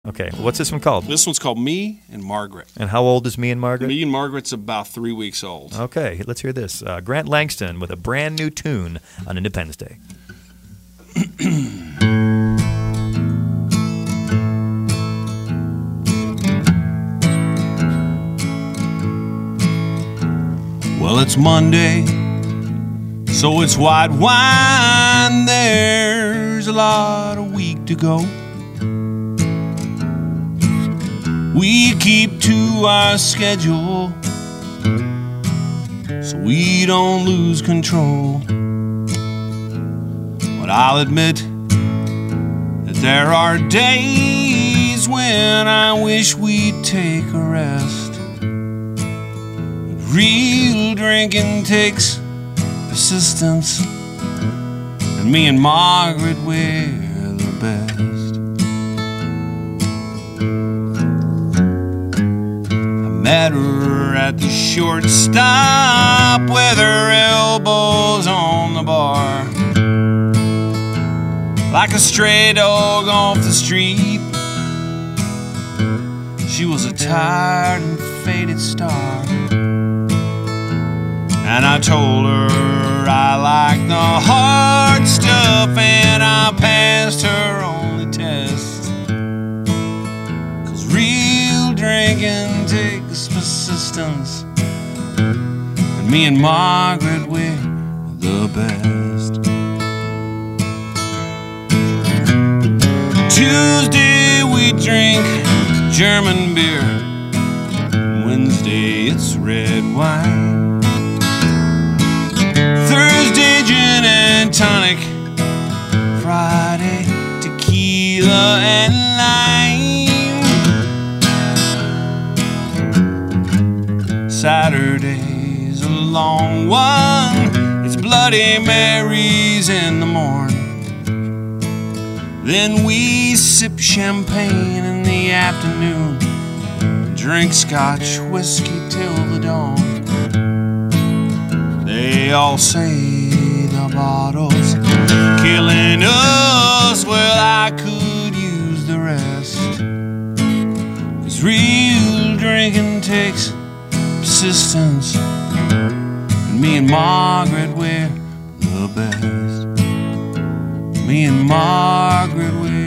Okay, what's this one called? This one's called Me and Margaret. And how old is Me and Margaret? Me and Margaret's about 3 weeks old. Okay, let's hear this. Grant Langston with a brand new tune on Independence Day. Well, it's Monday, so it's white wine. There's a lot of week to go. We keep to our schedule so we don't lose control. But I'll admit that there are days when I wish we'd take a rest. But real drinking takes persistence, and me and Margaret, we're the best. Met her at the short stop with her elbows on the bar, like a stray dog off the street. She was a tired and faded star, and I told her I liked the hard stuff, and I passed her on the test. 'Cause real drinking takes persistence, and me and Margaret, we're the best. Tuesday we drink German beer, Wednesday it's red wine, Thursday gin and tonic, Friday tequila and lime, Saturday's a long one, it's Bloody Marys in the morn. Then we sip champagne in the afternoon, drink Scotch whiskey till the dawn. They all say the bottle's killing us, well I could use the rest. 'Cause real drinking takes persistence, and me and Margaret, we're the best. Me and Margaret, we're